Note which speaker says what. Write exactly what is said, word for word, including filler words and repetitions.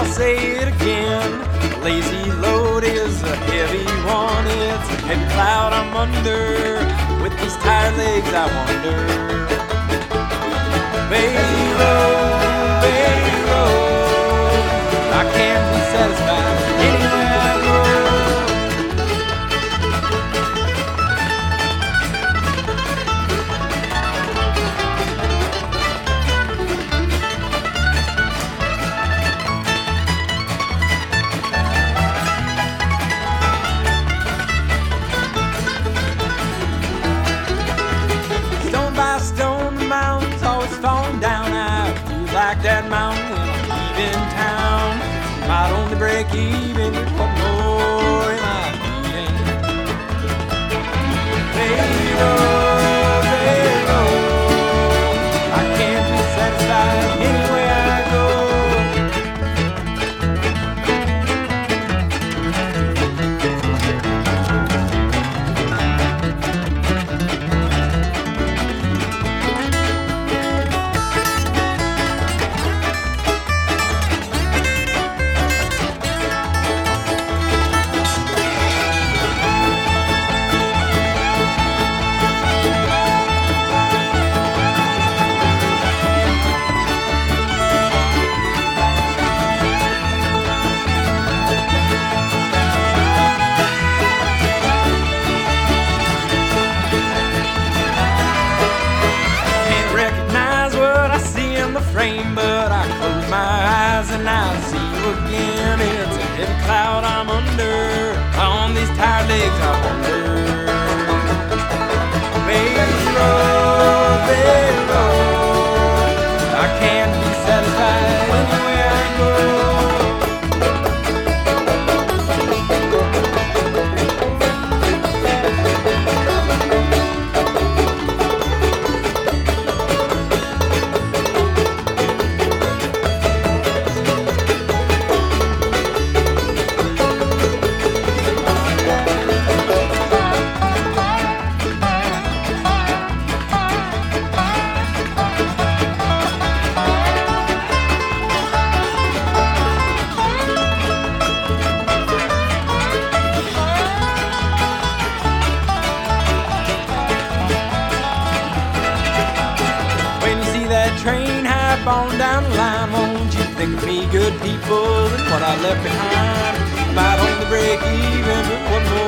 Speaker 1: I'll say it again. A lazy load is a heavy one. It's a heavy cloud I'm under. With these tired legs I wonder. Baby road, baby road, I can't be satisfied anywhere I go. Like that mountain when I'm leaving town. Might only break even with one more in my eating. Baby road, baby road, I can't be satisfied anywhere I go. But I close my eyes and I'll see you again. It's a heavy cloud I'm under. On these tired legs I wonder. Baby road, baby road, I can't be satisfied anywhere I go. Train high on down the line. Won't you think of me, good people, and what I left behind? Might only break even with one more